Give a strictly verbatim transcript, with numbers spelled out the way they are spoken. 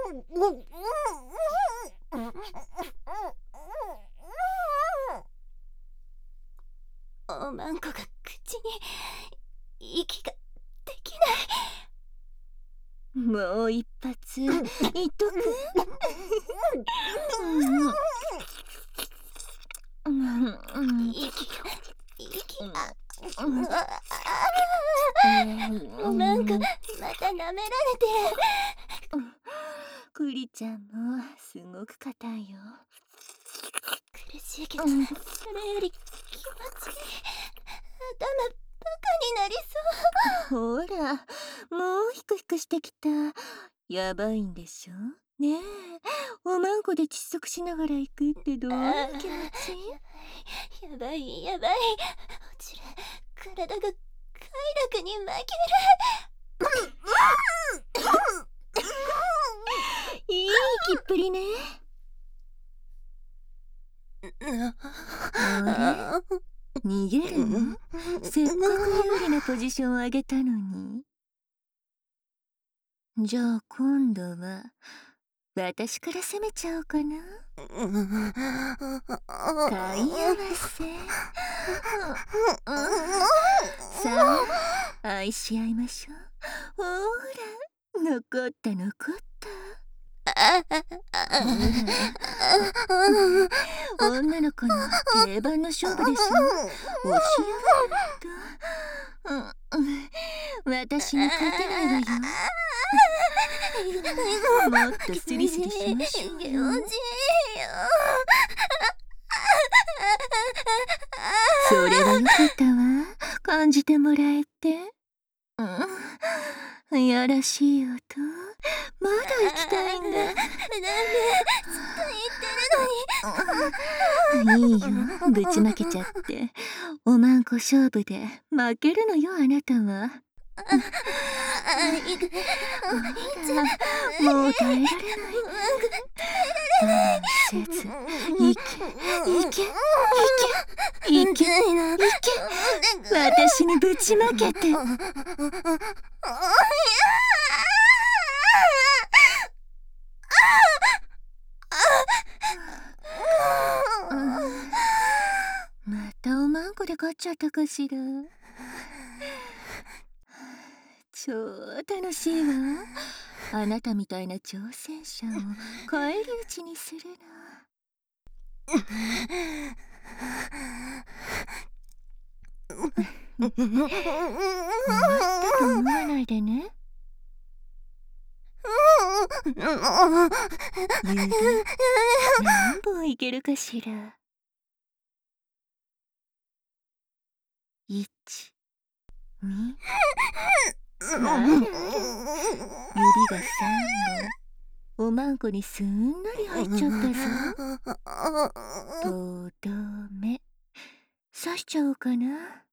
おまんこが口に息ができない。もう一発いっとく。息息がおまんこまた舐められて。クリちゃんもすごく硬いよ。苦しいけど、それより気持ちいい。頭バカになりそう。ほら、もうヒクヒクしてきた。やばいんでしょねえ、おまんこで窒息しながら行くってどういう気持ち？やばいやばい、落ちる。体が快楽に負ける。いい息っぷりね。あれ？逃げるの？せっかく有利なポジションを上げたのに。じゃあ今度は私から攻めちゃおうかな。買い合わせ。さあ愛し合いましょう。ほら、残った残った。女の子の定番の勝負でしょ。押し合わないと私に勝てないわよ。もっとスリスリしましょうよ。それはよかったわ。感じてもらえて。うん、やらしい音。まだ行きたいんだ。ダメ、ずっと言ってるのに。いいよ、ぶちまけちゃって。おまんこ勝負で負けるのよ、あなたは。もう耐えられない。我慢せず、いけ、いけ、いけ、いけ、いけ。私にぶちまけて。またおまんこで勝っちゃったかしら。超楽しいわ。あなたみたいな挑戦者を返り討ちにするの。終わったと思わないでね。指何本いけるかしら。いち、に、あら、指がさんぼん、おまんこにすんなり入っちゃったぞ。とどめ刺しちゃおうかな。